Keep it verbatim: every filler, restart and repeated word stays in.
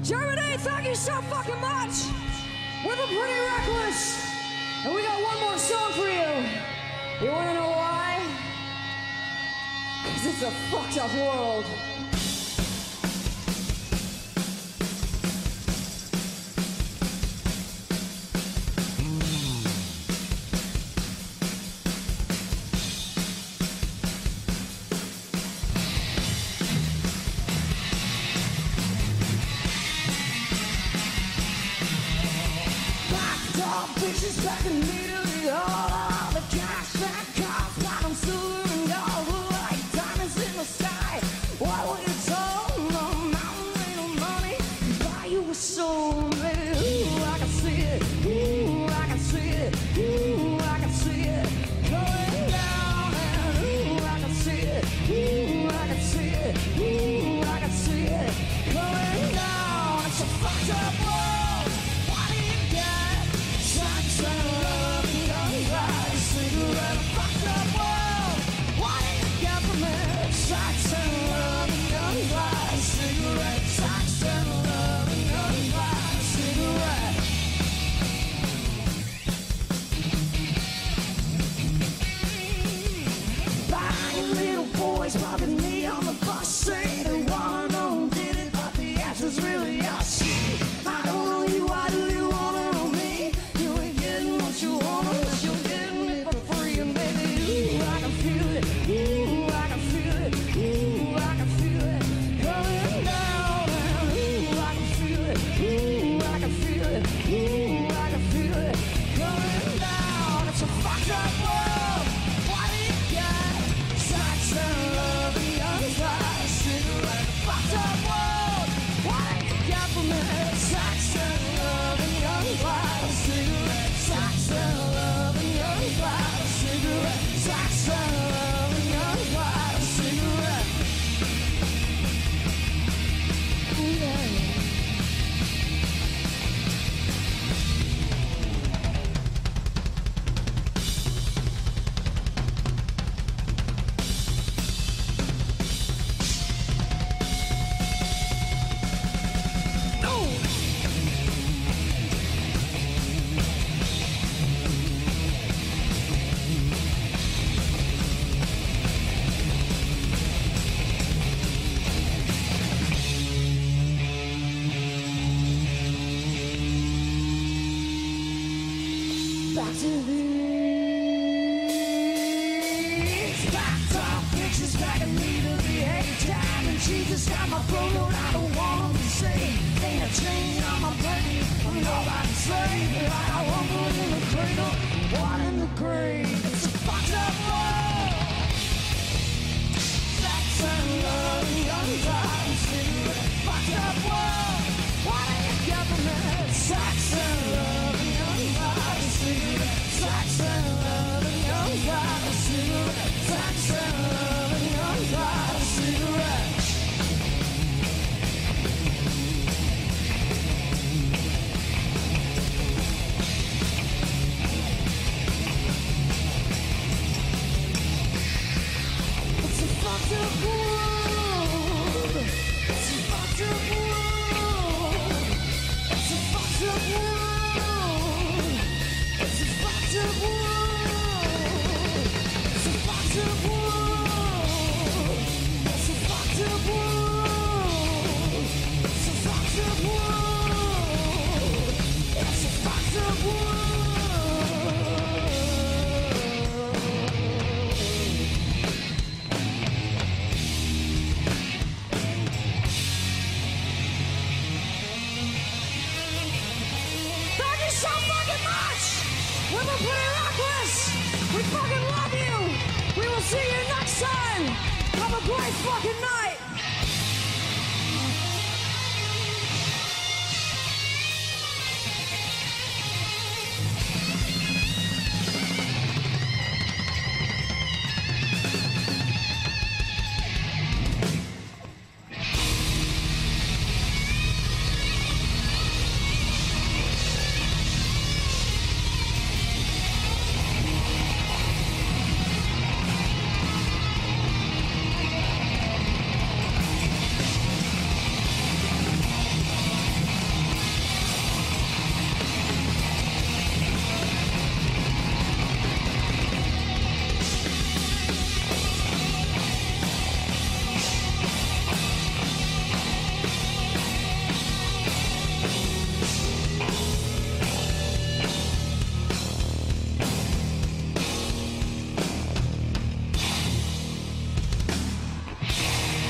Germany, thank you so fucking much. We're the Pretty Reckless, and we got one more song for you. You wanna know why? Because it's a fucked up world. Bitches back immediately, all of the cash that costs, bottom silver and gold, like diamonds in the sky. Why would you tell no mountain ain't no money? Buy you a soul, baby. Ooh, I can see it. Ooh, I can see it. Ooh, I can see it going down. And ooh, I can see it. Ooh, I can see it. Ooh, I can see it going down. It's a fucked up world. What do you get? Sex and love and guns, a cigarette, a fucked up world. What do you get from it? Sex and love and guns, a cigarette. Sex and love and guns, a cigarette. Buying little boys popping me on the bus, saying they wanna know who did it, but the answer's really us. I don't know you, I do you wanna know me? You ain't getting what you want unless you're getting it for free. And baby, ooh, I can feel it. Ooh, I can feel it. Ooh, I can feel it coming down. And ooh, I can feel it. Ooh, I can feel it. Ooh, I can feel it coming down. It's a fucked up world. What do you get? Sex and love and guns, a cigarette. Fucked up world. What do you get from it? Sex and love and guns, a cigarette. Sex and love and guns, a cigarette. Sex and love and guns, a cigarette. Ooh, yeah. Back to the backed up bitches bagging me to the eight time, and Jesus got my throat. I don't wanna be saved. Ain't a chain on my brain. I'm nobody's slave. Like I rumble in the cradle, one in the grave. It's a fucked up world. Sex and love and guns, a cigarette. Fucked up world. What do you get from it? Sex and love and guns, a cigarette. Sex and love and guns, a cigarette. Sex and love and guns, a cigarette. It's a fucked up world. It's a fucked up world. It's a fucked up world. It's a fucked up world. It's a fucked up world. It's a fucked up world. It's a fucked up world. It's a fucked up world. Thank you so fucking much! We're the Pretty Reckless! We fucking love you! We will see you next time! Have a great fucking night!